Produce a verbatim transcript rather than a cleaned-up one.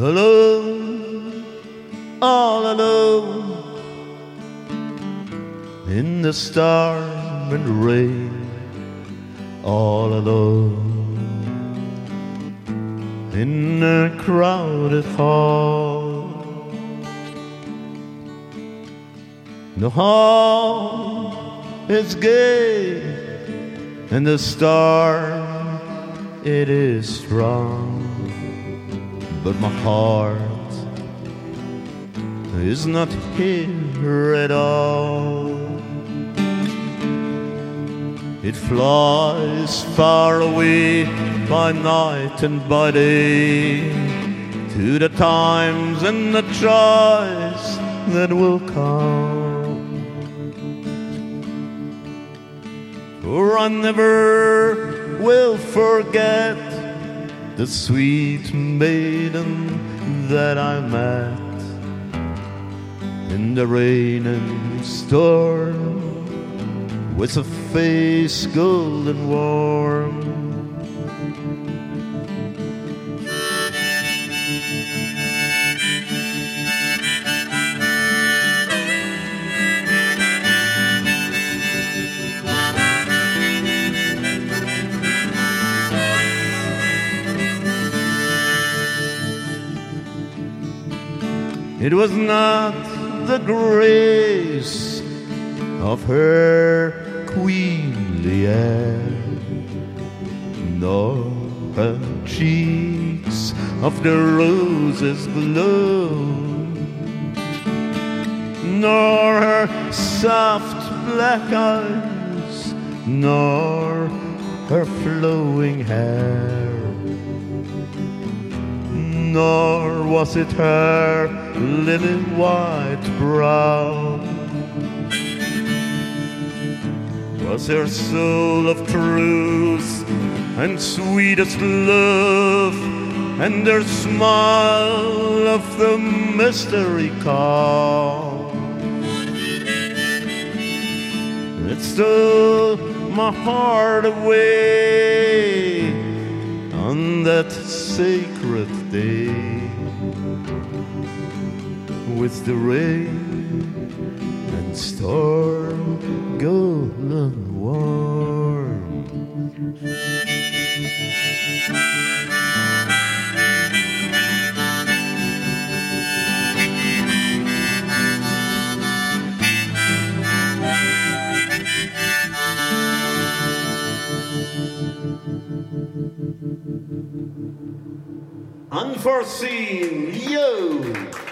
alone, all alone, in the storm and rain, all alone, in a crowded hall. The hall is gay, and the storm, it is strong, but my heart is not here at all. It flies far away by night and by day to the times and the joys that will come. For I never will forget the sweet maiden that I met in the rain and storm, with a face golden warm. It was not the grace of her queenly air, nor her cheeks of the roses glow, nor her soft black eyes, nor her flowing hair, nor was it her lily white brow. Was her soul of truth and sweetest love, and her smile of the mystery call. It stole my heart away on that sacred day, with the rain and storm golden warm. Unforeseen, yo!